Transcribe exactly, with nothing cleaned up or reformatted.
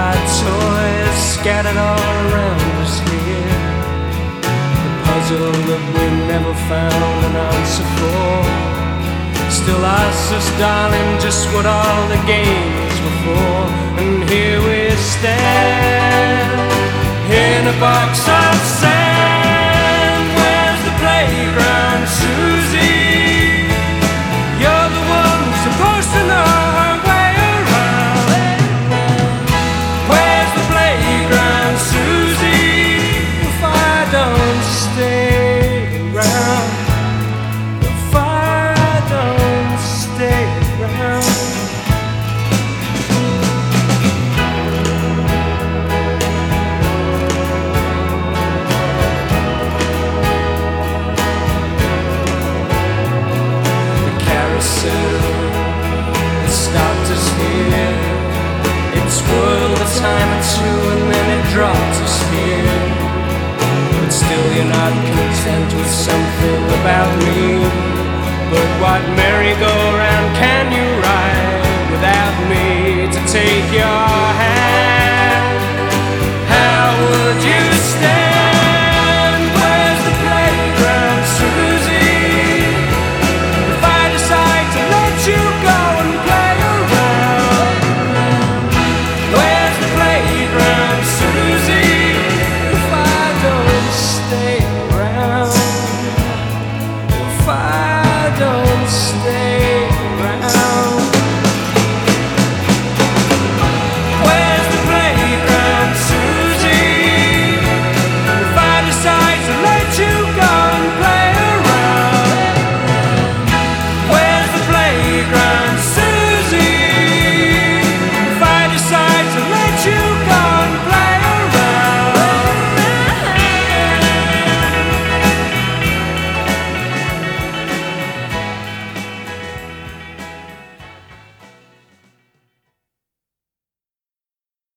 our toys scattered all around us here. The puzzle that we never found an answer for still asks us, darling, just what all the games were for. And here we stand in a box of sand. Where's the playground, Susie? You're the one supposed to know her way around. Where's the playground, Susie? If I don't stay around, if I don't stay around. It stopped us here. It swirled a time or two and then it dropped us here. But still you're not content with something about me. But what merry-go-round can you ride without me to take your